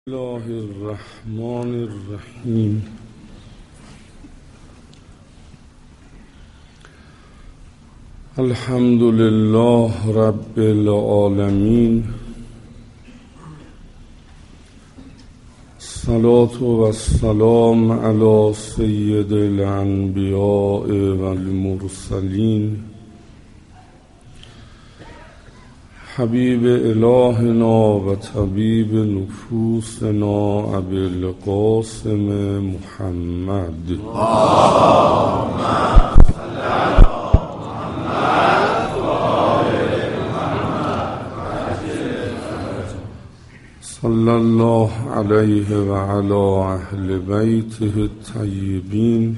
الله الرحمن الرحیم. الحمد لله رب العالمین. الصلاة والسلام علی سید الانبیاء والمرسلین حبیب الهنا و طبیب نفوسنا ابی القاسم محمد. اللهم صل علی محمد و آل محمد. صلی الله علیه و علی اهل بیته الطیبین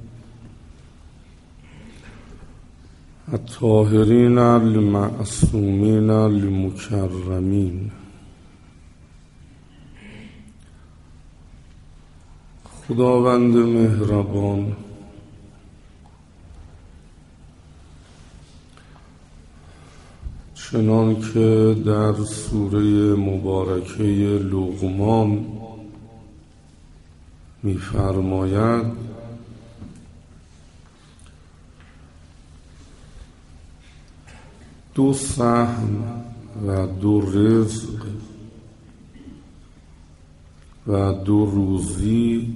الطاهرین المعصومین المکرمین. خداوند مهربان چنان که در سوره مبارکه لقمان می‌فرماید دو سهم و دو رزق و دو روزی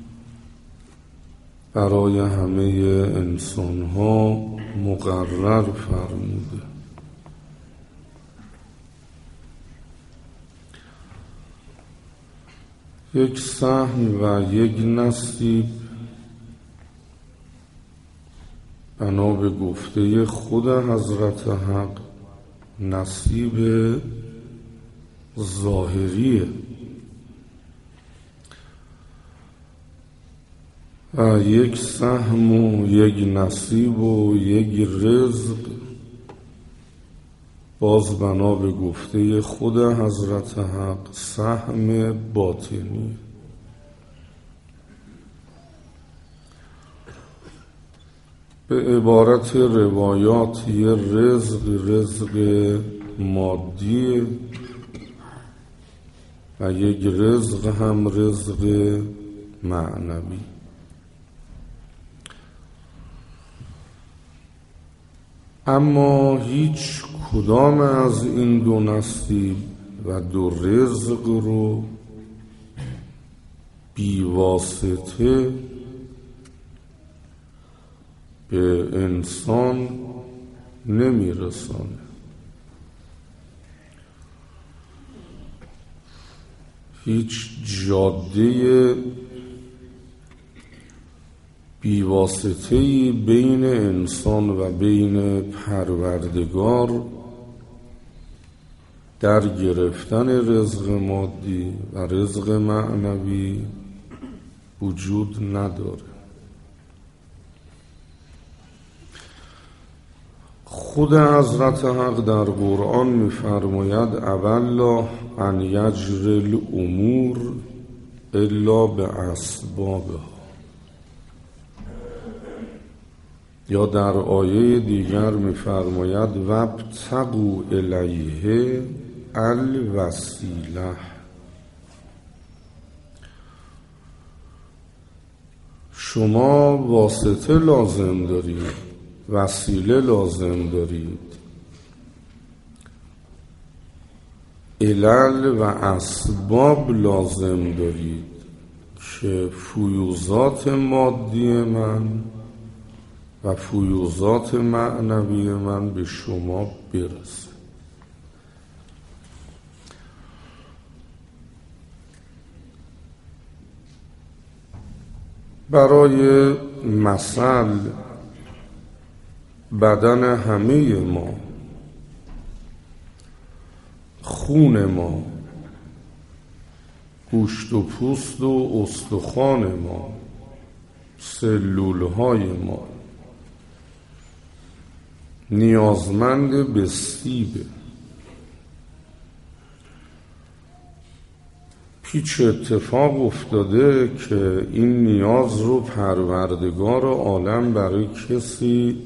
برای همه انسان‌ها مقرر فرموده. یک سهم و یک نصیب بنا به گفته خود حضرت حق نصیب ظاهریه و یک سهم و یک نصیب و یک رزق باز بنا به گفته خود حضرت حق سهم باطنی. به عبارت روایات یه رزق مادی و یک رزق هم رزق معنوی. اما هیچ کدام از این دو نصیب و دو رزق رو بی واسطه به انسان نمیرسانه. هیچ جاده بیواسطه‌ای بین انسان و بین پروردگار در گرفتن رزق مادی و رزق معنوی وجود نداره. خود حضرت حق در قرآن می‌فرماید اولا ان یجری الامور الا باسبابها، یا در آیه دیگر می‌فرماید وابتغوا الیه الوسیله. شما واسطه لازم دارید، وسیله لازم دارید، علل و اسباب لازم دارید که فیوضات مادی من و فیوضات معنوی من به شما برسه. برای مثل بدن همه ما، خون ما، گوشت و پوست و استخوان ما، سلولهای ما نیازمند به سیبه. پیچ اتفاق افتاده که این نیاز رو پروردگار عالم برای کسی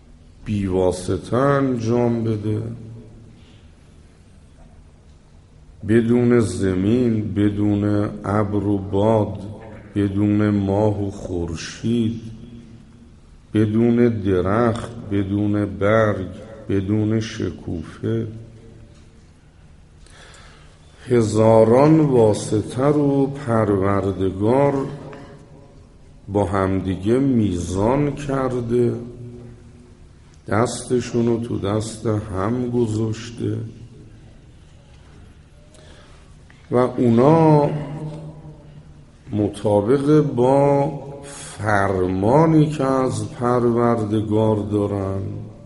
بیواسطه انجام بده بدون زمین، بدون ابر و باد، بدون ماه و خورشید، بدون درخت، بدون برگ، بدون شکوفه، هزاران واسطه رو پروردگار با همدیگه میزان کرده، دستشون رو تو دست هم گذاشته و اونا مطابق با فرمانی که از پروردگار دارن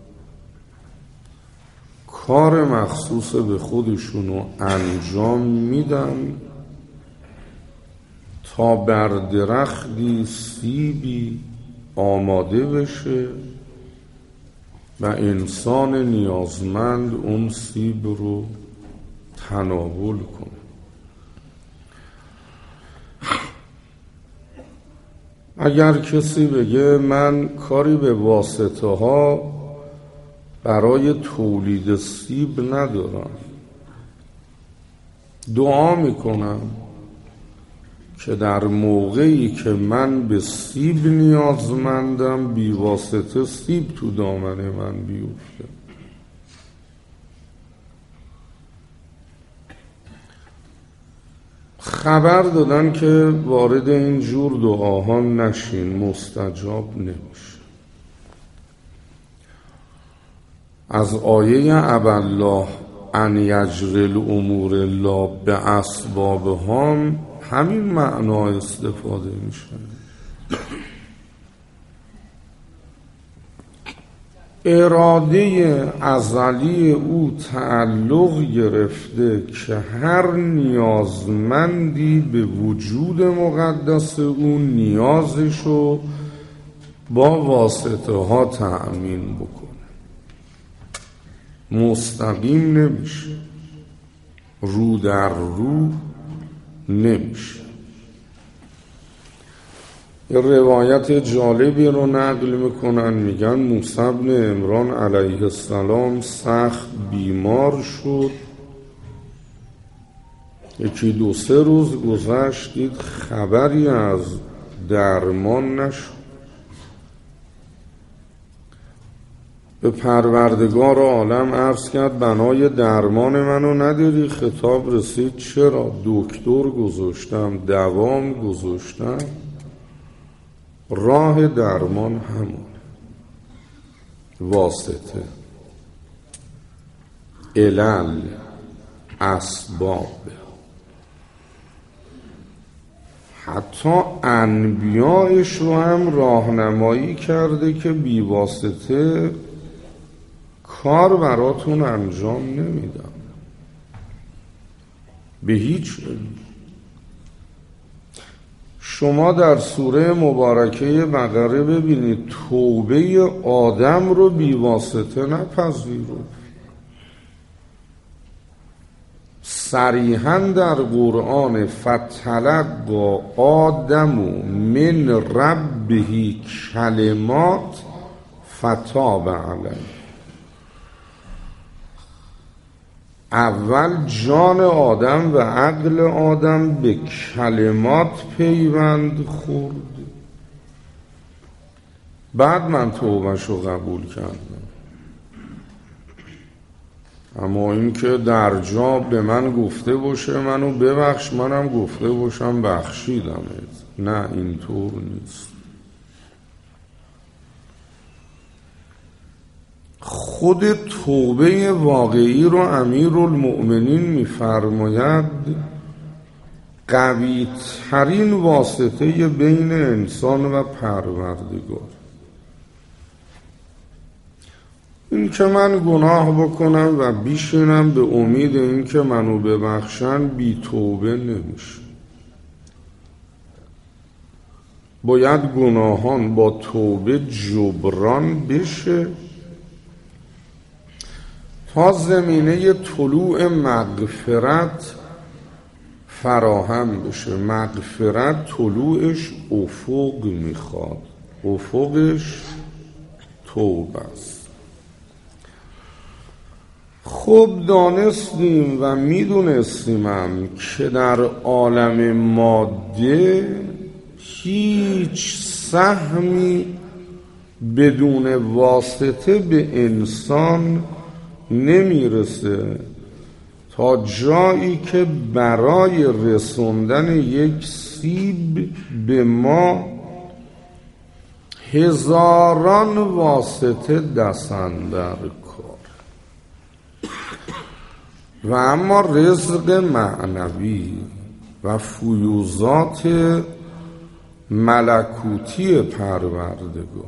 کار مخصوص به خودشونو انجام میدن تا بر درختی سیبی آماده بشه و انسان نیازمند اون سیب رو تناول کنه. اگر کسی بگه من کاری به واسطه ها برای تولید سیب ندارم، دعا میکنم که در موقعی که من به سیب نیازمندم بی واسطه سیب تو دامن من بیفته. خبر دادن که وارد این جور دعاها نشین، مستجاب نمیشه. از آیه ابالله ان یجری الامور الا باسبابها همین معنا استفاده میشه. اراده ازلی او تعلق گرفته که هر نیازمندی به وجود مقدس او نیازشو با واسطه ها تأمین بکنه. مستقیم نمیشه، رو در رو نمیشه. یه روایت جالبی رو نقل میکنن، میگن موسی بن عمران علیه السلام سخت بیمار شد. یکی 2-3 روز گذشت، دید خبری از درمان نشد. به پروردگار عالم عرض کرد بنای درمان منو نداری؟ خطاب رسید چرا؟ دکتر گذاشتم، دوام گذاشتم، راه درمان همون واسطه، علل، اسباب. حتی انبیایش رو هم راهنمایی کرده که بی واسطه کار براتون انجام نمیدم به هیچ علم. شما در سوره مبارکه بقره ببینید توبه آدم رو بی واسطه نپذیرفت. صریحاً در قرآن فتلقی آدم من ربه کلمات فتاب علیه. اول جان آدم و عقل آدم به کلمات پیوند خورد، بعد من توبهش رو قبول کردم. اما این که در جا به من گفته باشه منو ببخش، منم گفته باشم بخشیدمت، نه اینطور نیست. خود توبه واقعی رو امیرالمؤمنین می‌فرماید قوی ترین واسطه بین انسان و پروردگار. این که من گناه بکنم و بیشینم به امید این که منو ببخشن بی توبه نمیشه. باید گناهان با توبه جبران بشه تا زمینه طلوع مغفرت فراهم بشه. مغفرت طلوعش افق میخواد، افقش توبه است. خب دانستیم و میدونستیم که در عالم ماده هیچ سهمی بدون واسطه به انسان نمیرسه تا جایی که برای رسوندن یک سیب به ما هزاران واسطه دستن در کار. و اما رزق معنوی و فیوضات ملکوتی پروردگار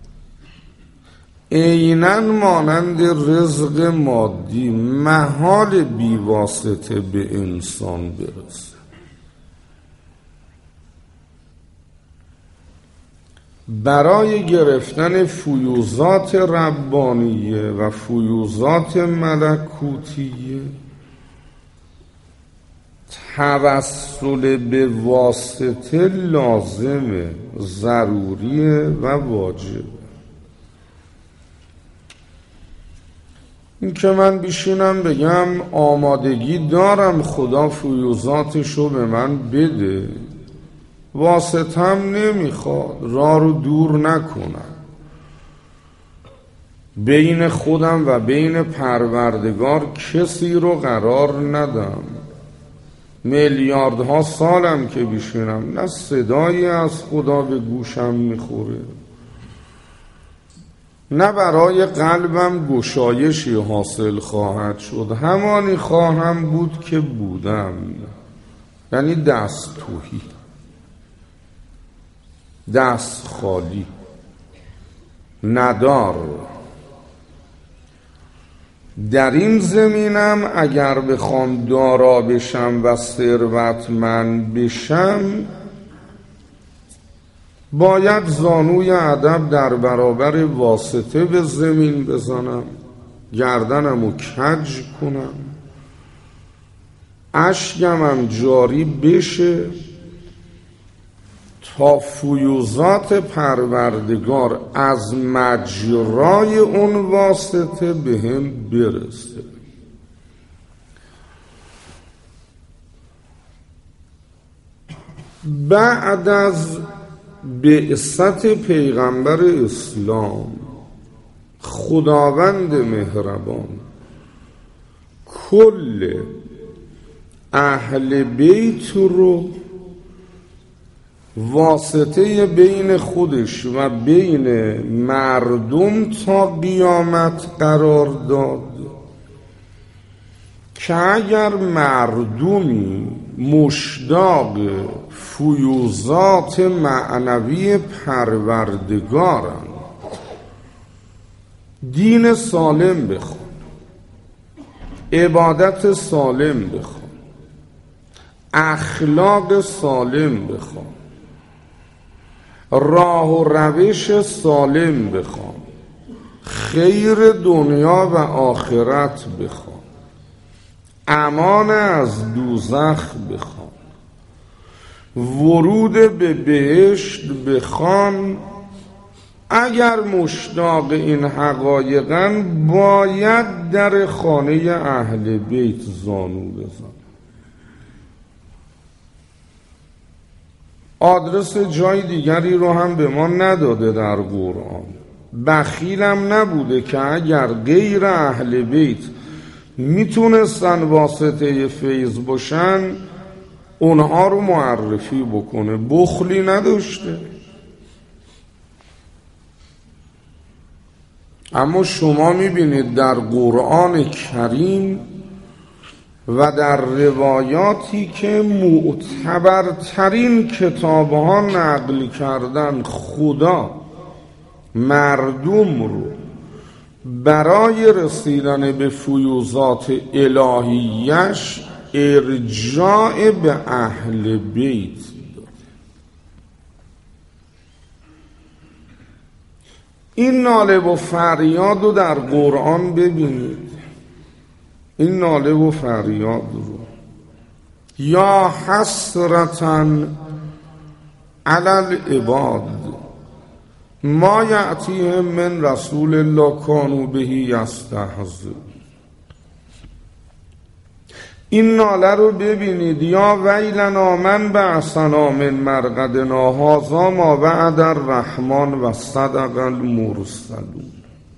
عیناً مانند رزق مادی محال بی واسطه به انسان برسه. برای گرفتن فیوضات ربانیه و فیوضات ملکوتیه توسل به واسطه لازمه، ضروریه و واجبه. این که من بشینم بگم آمادگی دارم خدا فیوضاتشو به من بده، واسطم نمیخواد، راه رو دور نکنم، بین خودم و بین پروردگار کسی رو قرار ندم، میلیاردها سالم که بشینم نه صدایی از خدا به گوشم میخوره، نه برای قلبم گشایشی حاصل خواهد شد، همانی خواهم بود که بودم، یعنی دست توهی، دست خالی، ندار. در این زمینم اگر بخوام دارا بشم و ثروتمند بشم باید زانوی ادب در برابر واسطه به زمین بزنم، گردنمو کج کنم، اشکمم جاری بشه تا فیوضات پروردگار از مجرای اون واسطه به هم برسه. بعد از بعثت پیغمبر اسلام خداوند مهربان کل اهل بیت رو واسطه بین خودش و بین مردم تا قیامت قرار داد که اگر مردمی مشتاق فیوضات معنوی پروردگارن، دین سالم بخوان، عبادت سالم بخوان، اخلاق سالم بخوان، راه و روش سالم بخوان، خیر دنیا و آخرت بخوان، امان از دوزخ بخوان، ورود به بهشت بخوان، اگر مشتاق این حقایقن باید در خانه اهل بیت زانو بزن. آدرس جای دیگری رو هم به ما نداده در قرآن. بخیلم نبوده که اگر غیر اهل بیت میتونستن واسطه فیض باشن اونها رو معرفی بکنه، بخلی نداشته. اما شما میبینید در قرآن کریم و در روایاتی که معتبرترین کتابها نقل کردن خدا مردم رو برای رسیدن به فیوضات الهیش ارجاع به اهل بیت داد. این ناله و فریاد رو در قرآن ببینید، این ناله و فریاد رو یا حسرتاً علی العباد ما یأتیهم من رسول الله کانوا به یستهزئون. این ناله رو ببینید، یا ویلنا من بعثنا من مرقدنا هذا ما وعد الرحمن و صدق المرسلون.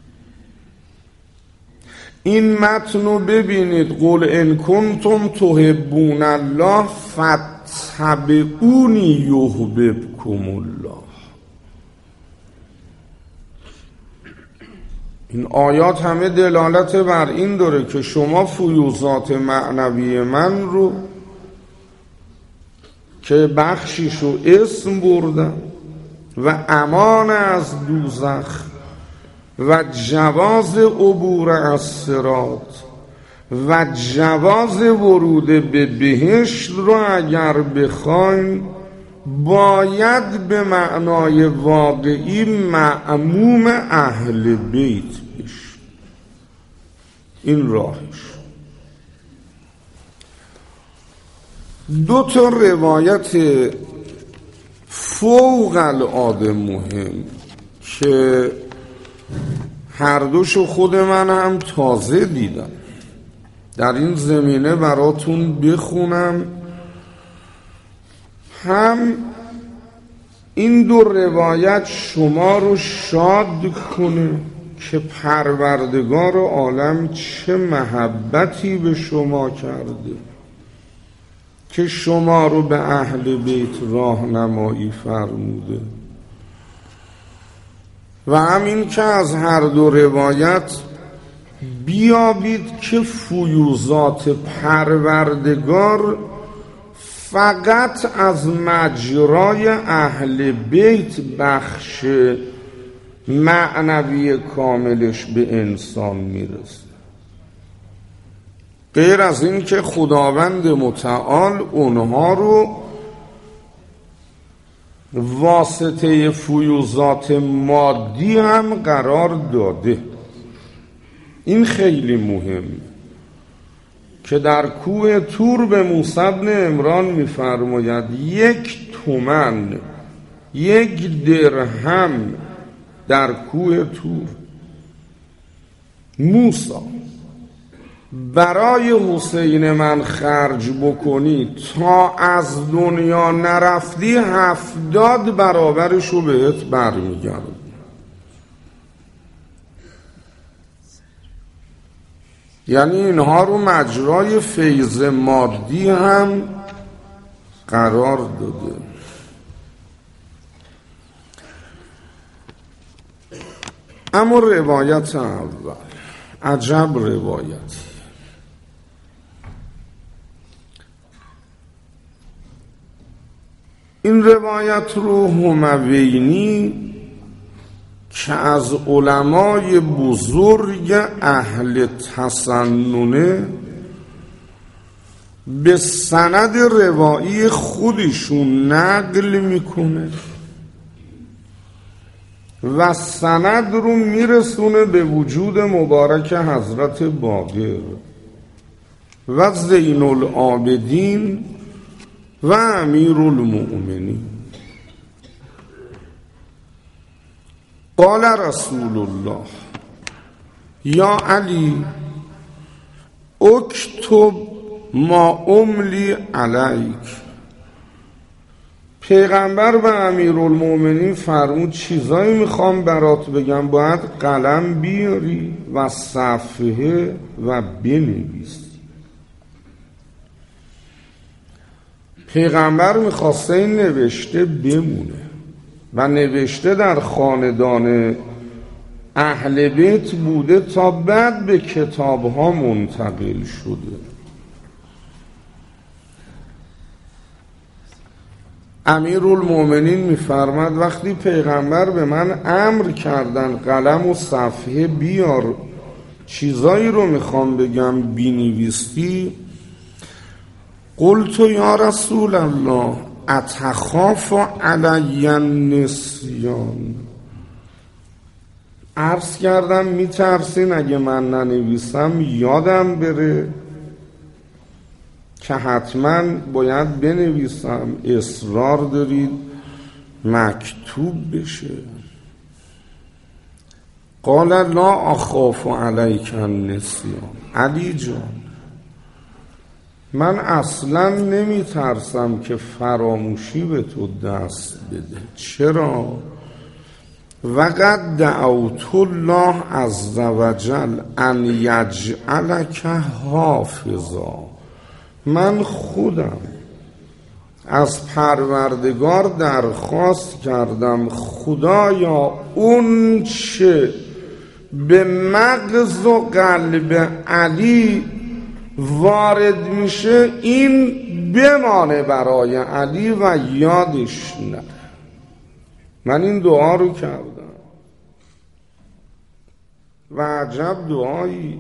این متن رو ببینید، قل ان کنتم تحبون الله فاتبعونی یحببکم الله. این آیات همه دلالت بر این داره که شما فیوضات معنوی من رو که بخشیش رو اسم بردم و امان از دوزخ و جواز عبور از صراط و جواز ورود به بهشت رو اگر بخواین باید به معنای واقعی معموم اهل بیت بشه. این راهش. دو تا روایت فوق العاده مهم که هر دوشو خود من هم تازه دیدم، در این زمینه براتون بخونم. هم این دو روایت شما رو شاد کنه که پروردگار عالم چه محبتی به شما کرده که شما رو به اهل بیت راهنمایی فرموده، و همین که از هر دو روایت بیابید که فیوضات پروردگار فقط از مجرای اهل بیت بخش معنوی کاملش به انسان میرسه، غیر از این که خداوند متعال اونها رو واسطه فیوضات مادی هم قرار داده. این خیلی مهم که در کوه طور به موسی بن عمران می‌فرماید 1 تومن 1 درهم در کوه طور موسی برای حسین من خرج بکنی تا از دنیا نرفتی 70 برابرشو بهت برمیگرد. یعنی اینها رو مجرای فیض مادی هم قرار داده. اما روایت اول عجب روایتی. این روایت رو هموینی که از علمای بزرگ اهل تسننه به سند روایی خودشون نقل میکنه و سند رو میرسونه به وجود مبارک حضرت باقر و زین العابدین و امیر المؤمنین. قال رسول الله یا علی اکتب ما املی علیک. پیغمبر به امیرالمؤمنین فرمود چیزایی میخوام برات بگم، باید قلم بیاری و صفحه و بنویسی. پیغمبر میخواسته این نوشته بمونه و نوشته در خاندان اهل بیت بوده تا بعد به کتاب ها منتقل شده. امیرالمؤمنین میفرماد وقتی پیغمبر به من امر کردن قلم و صفحه بیار چیزایی رو میخوام بگم بینویسی، قلت یا رسول الله اتخاف علی النسیان. عرض کردم میترسین اگه من ننویسم یادم بره که حتما باید بنویسم، اصرار دارید مکتوب بشه. قال لا اخاف علیک النسیان. علی جان من اصلا نمی ترسم که فراموشی به تو دست بده. چرا؟ وقد دعوت الله عز وجل ان یجعلک حافظا. من خودم از پروردگار درخواست کردم خدایا اون چه به مغز و قلب علی وارد میشه این بمانه برای علی و یادش نره. من این دعا رو کردم و عجب دعایی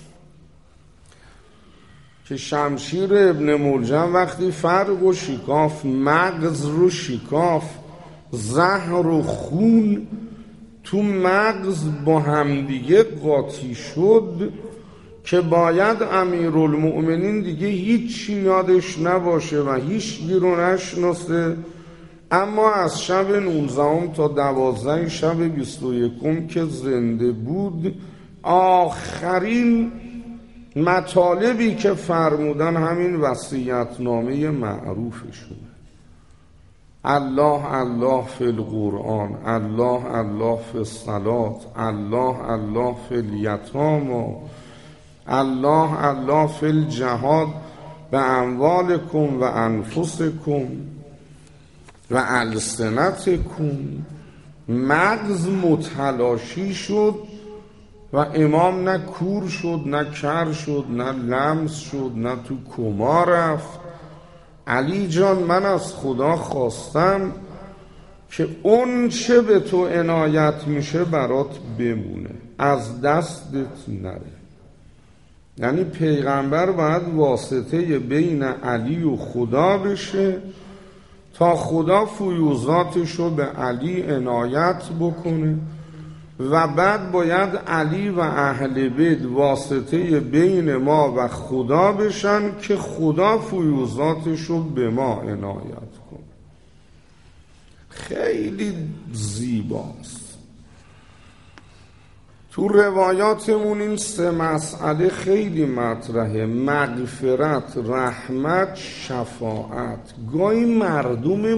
که شمشیر ابن ملجم وقتی فرق و شکاف، مغز رو شکاف، زهر و خون تو مغز با همدیگه قاطی شد که باید امیرالمؤمنین دیگه هیچی یادش نباشه و هیچ گیرو نشناسه، اما از شب 19 تا 12 شب 21 که زنده بود آخرین مطالبی که فرمودن همین وصیت‌نامه معروفشونه. الله الله فی القرآن، الله الله فی الصلاة، الله الله فی الیتامی، الله الله فی الجهاد باموالکم و انفسکم و السنتکم. مغز متلاشی شد و امام نه کور شد، نه کر شد، نه لمس شد، نه تو کما رفت. علی جان من از خدا خواستم که اون چه به تو عنایت میشه برات بمونه، از دستت نره. یعنی پیغمبر باید واسطه بین علی و خدا بشه تا خدا فیوزاتشو به علی عنایت بکنه و بعد باید علی و اهل بیت واسطه بین ما و خدا بشن که خدا فیوزاتشو به ما عنایت کنه. خیلی زیباست. تو روایاتمون این 3 مسئله خیلی مطرحه: مغفرت، رحمت، شفاعت. گاهی مردم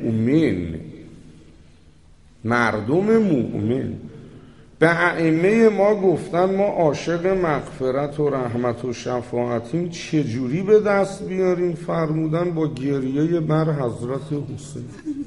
مؤمن به ائمه ما گفتن ما عاشق مغفرت و رحمت و شفاعتیم، چجوری به دست بیاریم؟ فرمودن با گریه بر حضرت حسین.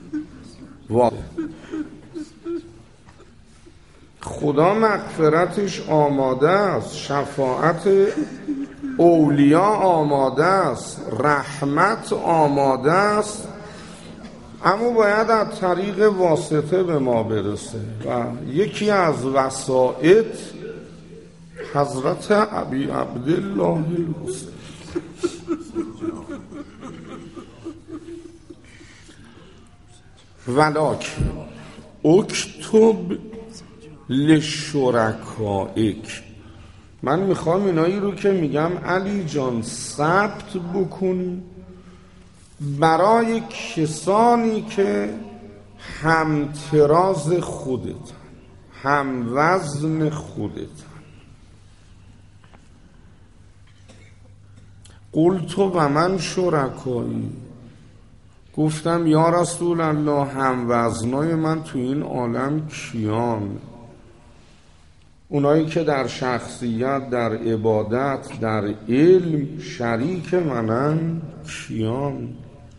خدا مغفرتش آماده است، شفاعت اولیا آماده است، رحمت آماده است، اما باید از طریق واسطه به ما برسه و یکی از وسائط حضرت ابی عبدالله الحسین. ولکن اکتب لشرکائک. من میخوام اینایی رو که میگم علی جان ثبت بکنی برای کسانی که همتراز خودتن، هم وزن خودتن. قلت و من شرکایی، گفتم یا رسول الله هم وزنای من تو این عالم کیان؟ اونایی که در شخصیت، در عبادت، در علم شریک منن کیان؟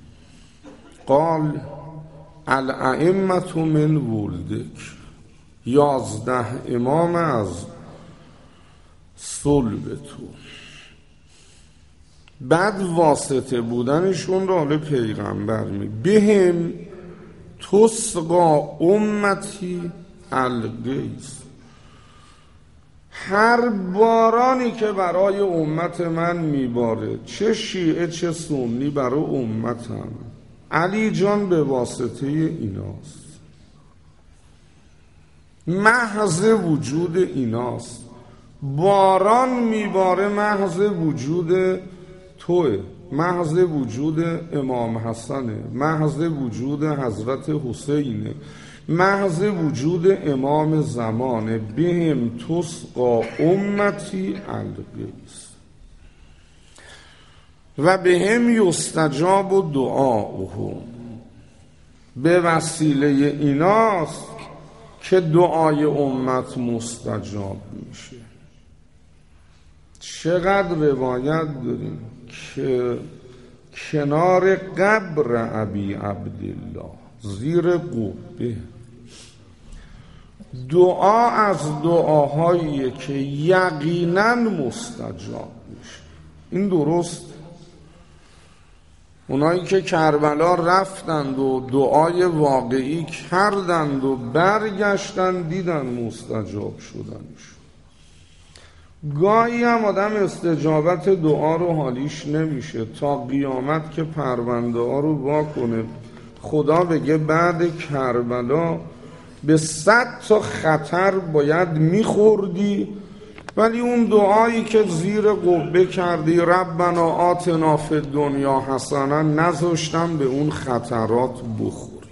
قال الائمة من ولدک، 11 امام از صلب تو. بعد واسطه بودنشون رو حالا پیغمبر بهم تسقا امتی الغیث. هر بارانی که برای امت من میباره، چه شیعه چه سنی، برای امتم، علی جان به واسطه ایناست، محض وجود ایناست. باران میباره محض وجود توه، محض وجود امام حسنه، محض وجود حضرت حسینه، محض وجود امام زمانه. بهم تسقا امتی الغیث. و به هم یستجاب و دعاهم، به وسیله ایناست که دعای امت مستجاب میشه. چقدر روایت داریم که کنار قبر ابی عبدالله زیر قبه دعا از دعاهایی که یقینا مستجاب میشه. این درست. اونایی که کربلا رفتند و دعای واقعی کردند و برگشتند دیدن مستجاب شدنش. گاهی هم آدم استجابت دعا رو حالیش نمیشه تا قیامت که پرونده ها رو واکنه خدا بگه بعد کربلا به 100 تا خطر باید میخوردی، ولی اون دعایی که زیر قبه کردی ربنا آتنا فی الدنیا حسنا نذاشتم به اون خطرات بخوری.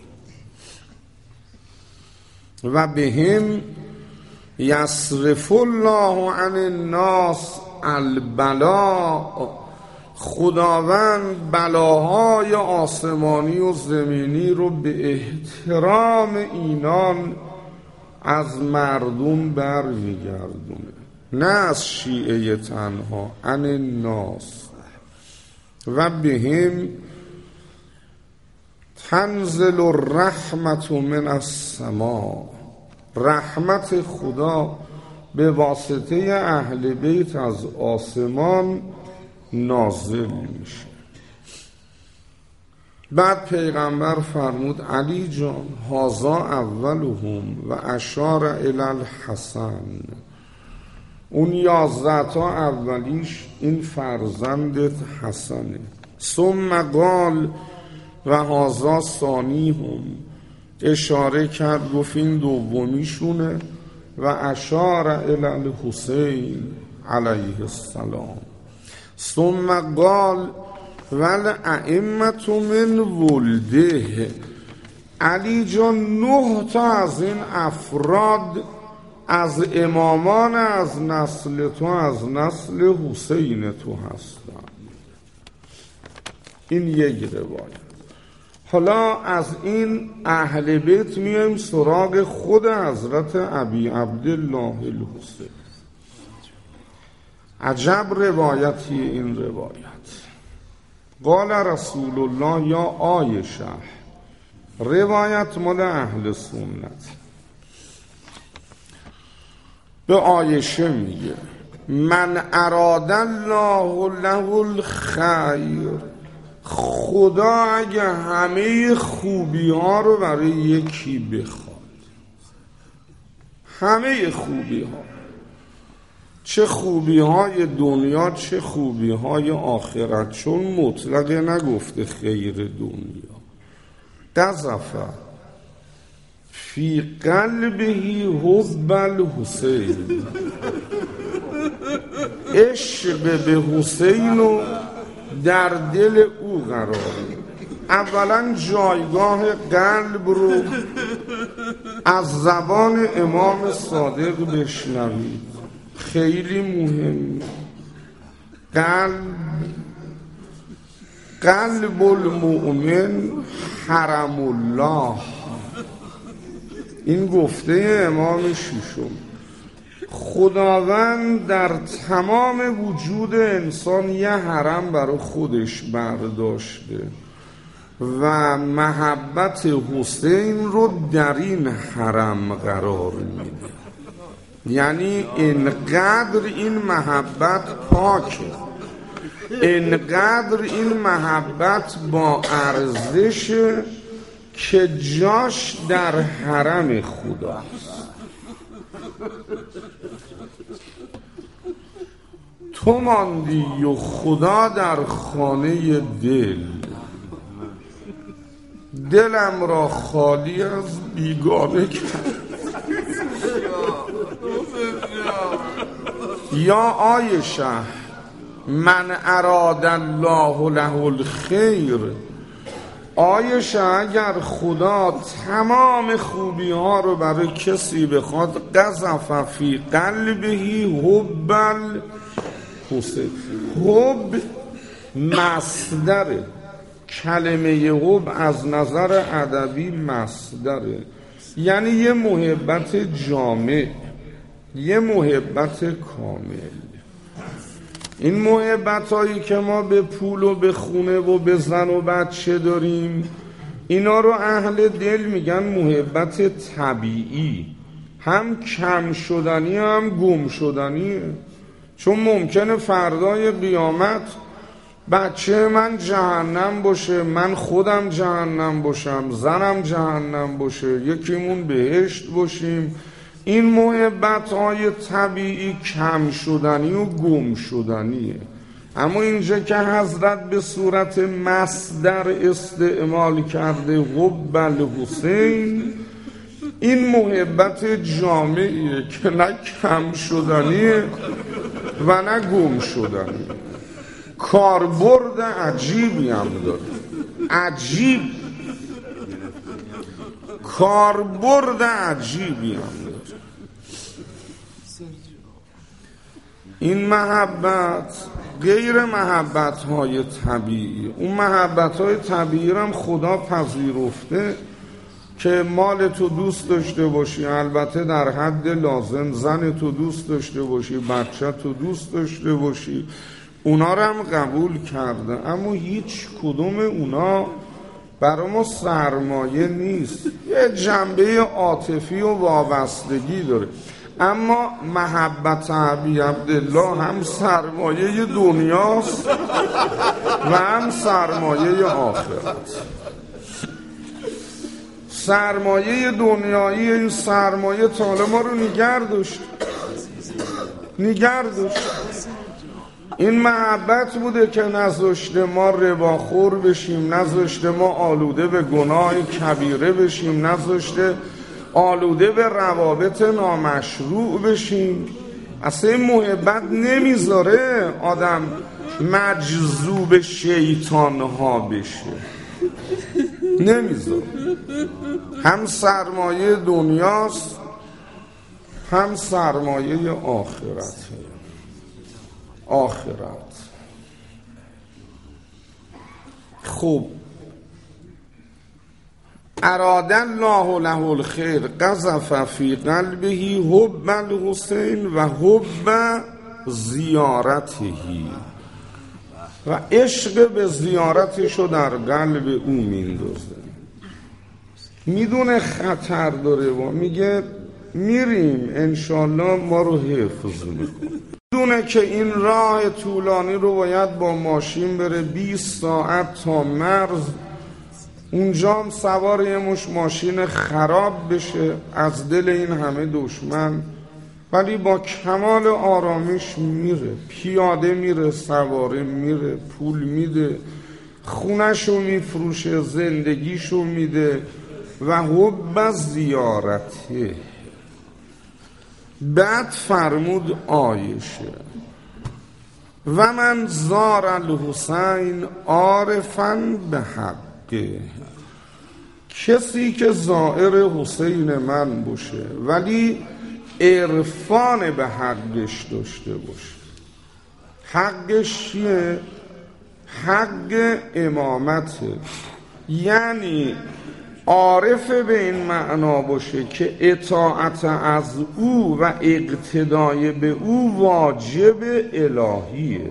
و بهم یصرف الله عن الناس البلاء، خداوند بلاهای آسمانی و زمینی رو به احترام اینان از مردم برمیگردونه، نه از شیعه تنها، عن الناس. و بهم تنزل الرحمت من السماء، رحمت خدا به واسطه اهل بیت از آسمان نازل میشه. بعد پیغمبر فرمود علی جان هذا اولهم و اشار الی الحسن، اون 11 تا اولیش این فرزندت حسنه. ثم قال و هذا ثانیهم، اشاره کرد گفت این دومیشونه. و اشار الی الحسین علیه السلام. ثم قال والائمة من ولده، علی جان 9 تا از این افراد از امامان از نسل تو، از نسل حسین تو هستن. این یک روایت. حالا از این اهل بیت میایم سراغ خود حضرت ابی عبدالله الحسین. عجب روایتی این روایت. قال رسول الله یا عایشه، روایت مال اهل سنت. به عایشه میگه من اراد الله له الخیر، خدا اگه همه خوبی ها رو برای یکی بخواد، همه خوبی ها، چه خوبی های دنیا چه خوبی های آخرت، چون مطلق نگفته خیر دنیا، قذف فی قلبه حب الحسین، عشق به حسین و در دل او قرار میده. اولا جایگاه قلب رو از زبان امام صادق بشنوید، خیلی مهم. قلب المؤمن حرم الله، این گفته امام ششم. خداوند در تمام وجود انسان یه حرم برای خودش برداشته و محبت حسین رو در این حرم قرار میده. یعنی اینقدر این محبت پاکه، اینقدر این محبت با ارزشه که جاش در حرم خداست. تو ماندی و خدا در خانه دل، دلم را خالی از بیگانه کرد. یا عایشه من اراد الله له الخیر، عایشه اگر خدا تمام خوبی ها رو برای کسی بخواد، قذف فی قلبه حب الحسین، حب مصدره. کلمه حب از نظر ادبی مصدره، یعنی یه محبت جامع، یه محبت کامل. این محبت هایی که ما به پول و به خونه و به زن و بچه داریم، اینا رو اهل دل میگن محبت طبیعی، هم کم شدنی هم گم شدنیه. چون ممکنه فردای قیامت بچه من جهنم باشه، من خودم جهنم باشم، زنم جهنم باشه، یکیمون بهشت باشیم. این محبت های طبیعی کم شدنی و گم شدنیه. اما اینجا که حضرت به صورت مصدر استعمال کرده حب الحسین، این محبت جامعیه که نه کم شدنیه و نه گم شدنیه. کاربرد عجیبی هم داره، عجیب، کاربرد عجیبی هم داره. این محبت غیر محبت های طبیعی. اون محبت های طبیعی هم خدا پذیرفته که مال تو دوست داشته باشی، البته در حد لازم، زن تو دوست داشته باشی، بچه تو دوست داشته باشی، اونا رو هم قبول کرده. اما هیچ کدوم اونا برای ما سرمایه نیست، یه جنبه عاطفی و وابستگی داره. اما محبت ابی عبدالله هم سرمایه دنیاست و هم سرمایه آخرت. سرمایه دنیایی، این سرمایه تا ما رو نگه داشت. این محبت بوده که نذاشته ما رباخور بشیم، نذاشته ما آلوده به گناه کبیره بشیم، نذاشته آلوده به روابط نامشروع بشیم. اصلا این محبت نمیذاره آدم مجذوب شیطان ها بشه، نمیذاره. هم سرمایه دنیاست هم سرمایه آخرت. خب اراد الله له الخیر قذف فی قلبه حب الحسین و حب زیارته و عشق به زیارتش رو در قلب او میندازه. میدونه خطر داره و میگه میریم انشالله ما رو حفظ میکنه. میدونه که این راه طولانی رو باید با ماشین بره 20 ساعت تا مرز، اونجا هم سوار یه ماشین خراب بشه از دل این همه دشمن، ولی با کمال آرامش میره، پیاده میره، سواره میره، پول میده، خونه‌شو میفروشه، زندگیشو میده و حب زیارته. بعد فرمود عایشه و من زار الحسین عارفا به حقه، کسی که زائر حسین من باشه ولی عرفان به حقش داشته باشه. حقش چیه؟ حق امامته، یعنی عارف به این معنا باشه که اطاعت از او و اقتدای به او واجب الهیه.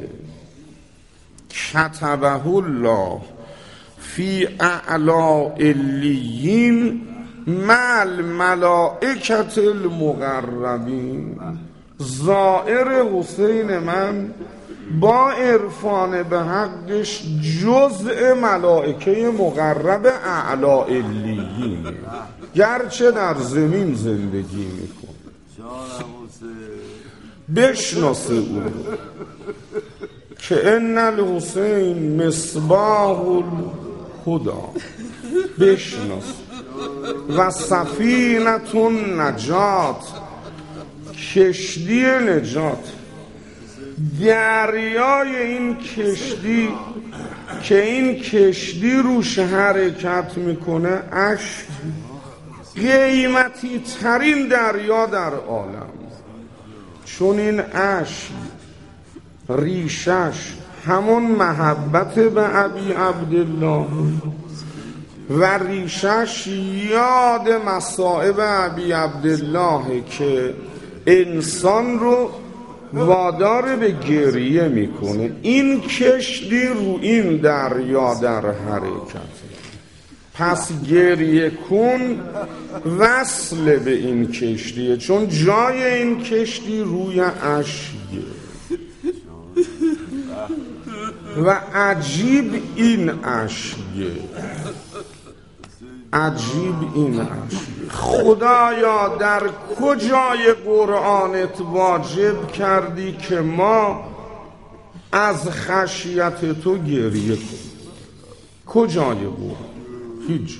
کتبه الله فی اعلی علیین مع الملائکة المقربین. زائر حسین من با عرفان به حقش جزء ملائکه مقرب اعلی علیین، گرچه در زمین زندگی میکنه. بشناسه او که ان الحسین مصباح الهدی، بشناس و سفینة النجات، کشتی نجات. دریای این کشتی که این کشتی روش حرکت میکنه اشک، قیمتی ترین دریا در عالم، چون این اشک ریشش همون محبت به ابی عبدالله و ریشش یاد مصائب ابی عبدالله که انسان رو وادار به گریه میکنه. این کشتی رو این دریا در حرکت، پس گریه کن وصل به این کشتیه، چون جای این کشتی روی اشکه و عجیب این اشکه، عجیب این اشکه. خدایا در کجای قرآنت واجب کردی که ما از خشیت تو گریه کنیم؟ کجای قرآن؟ هیچ.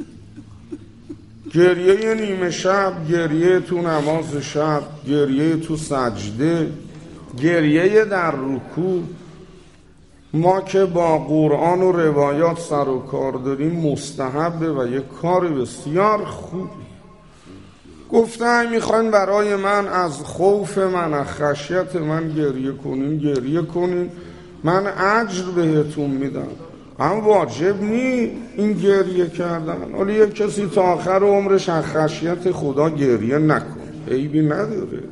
گریه نیمه شب، گریه تو نماز شب، گریه تو سجده، گریه در رکوع. ما که با قرآن و روایات سر و کار داریم مستحبه و یک کار بسیار خوبی. گفتن میخواین برای من از خوف من، از خشیت من گریه کنین، گریه کنین، من اجر بهتون میدم. هم واجب نی این گریه کردن. ولی یک کسی تا آخر عمرش از خشیت خدا گریه نکن، عیبی نداره.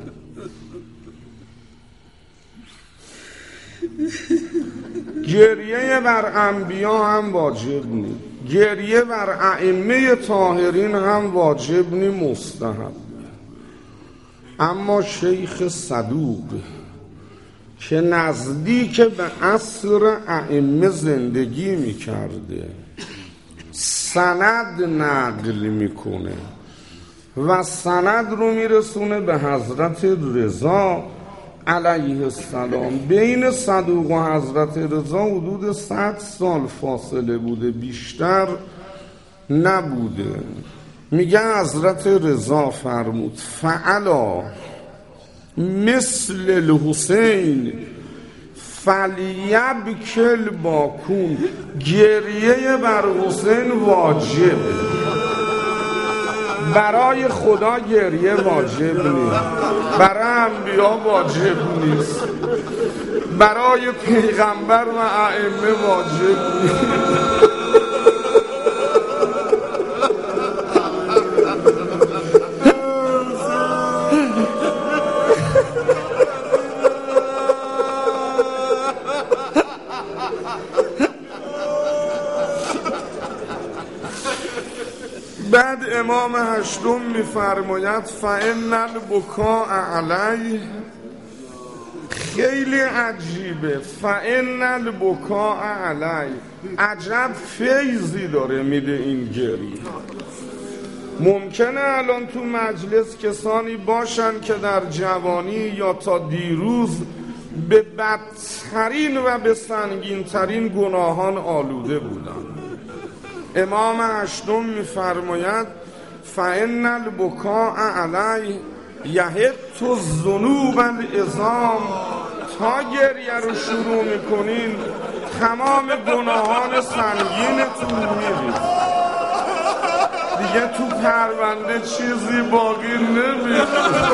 گریه بر انبیا هم واجب نی، گریه بر ائمه طاهرین هم واجب نی، مستحب. اما شیخ صدوق که نزدیک به عصر ائمه زندگی میکرده، سند نقل میکنه و سند رو میرسونه به حضرت رضا علیه السلام. بین صدوق و حضرت رضا حدود 100 سال فاصله بوده، بیشتر نبوده. میگه حضرت رضا فرمود فعلا مثل الحسین فلیبکل باکون، گریه بر حسین واجبه، برای خدا گریه واجب نیست، برای انبیا واجب نیست، برای پیغمبر و ائمه واجب نیست. بعد امام هشتم میفرماید فإن البکاء علیه، خیلی عجیبه، فإن البکاء علیه، عجب فیضی داره میده این گریه. ممکنه الان تو مجلس کسانی باشن که در جوانی یا تا دیروز به بدترین و به سنگینترین گناهان آلوده بودن. امام هشتم میفرماید فإن البکاء علیه یحط الذنوب العظام، تا گریه رو شروع میکنین تمام گناهان سنگینتون میرید دیگه، تو پرونده چیزی باقی نمیشه.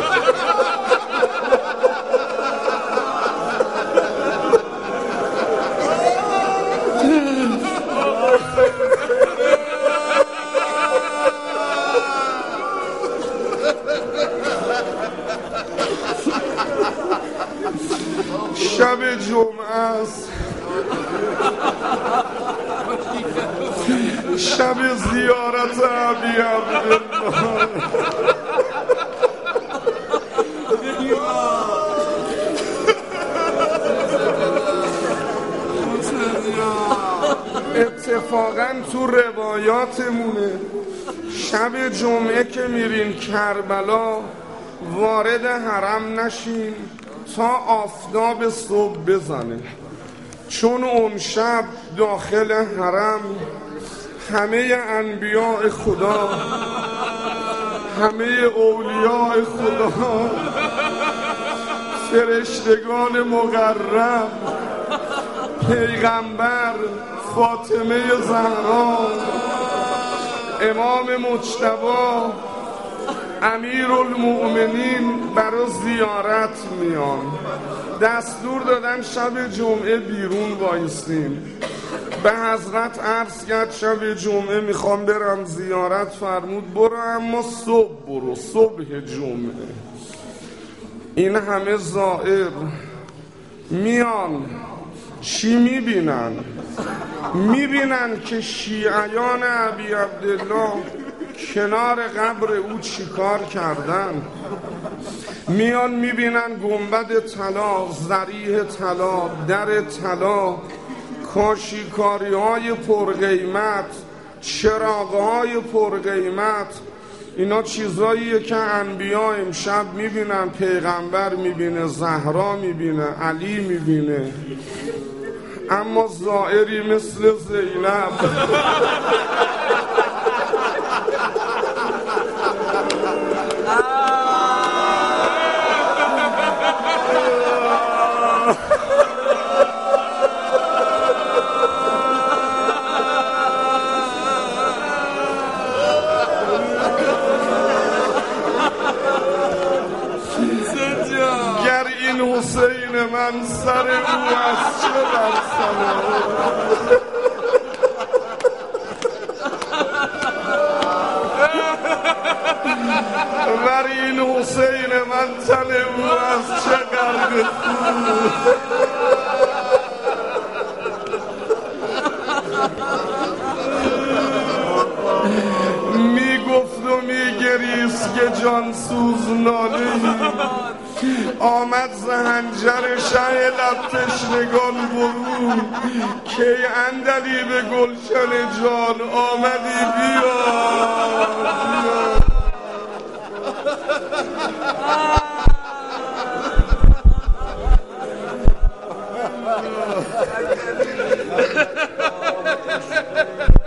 شب جمعه است، شب زیارت ابی عبدالله. اتفاقا تو روایاتمونه شب جمعه که میرین کربلا وارد حرم نشین تا آفتاب صبح بزنه، چون اون شب داخل حرم همه انبیاء خدا، همه اولیاء خدا، فرشتگان مقرب، پیغمبر، فاطمه زهرا، امام مجتبی، امیرالمؤمنین برای زیارت میان. دستور دادن شب جمعه بیرون وایستیم. به حضرت عرض کرد شب جمعه میخوام برم زیارت، فرمود برو اما صبح برو، صبح جمعه. این همه زائر میان چی میبینن؟ میبینن که شیعیان ابی عبدالله کنار قبر او چیکار کردن. میان میبینن گنبد طلا، ضریح طلا، در طلا، کاشیکاری های پرقیمت، چراغ های پرقیمت. اینا چیزاییه که انبیا امشب میبینن، پیغمبر میبینه، زهرا میبینه، علی میبینه. اما زائری مثل زینب حسین من سر او از چه برسم؟ ور این حسین من تن او از چه غرق میگفت و میگریست که جانسوز نالهی آمد زهنجر شه لب تشنگان برون که اندلی به گلشن جان آمدی بیا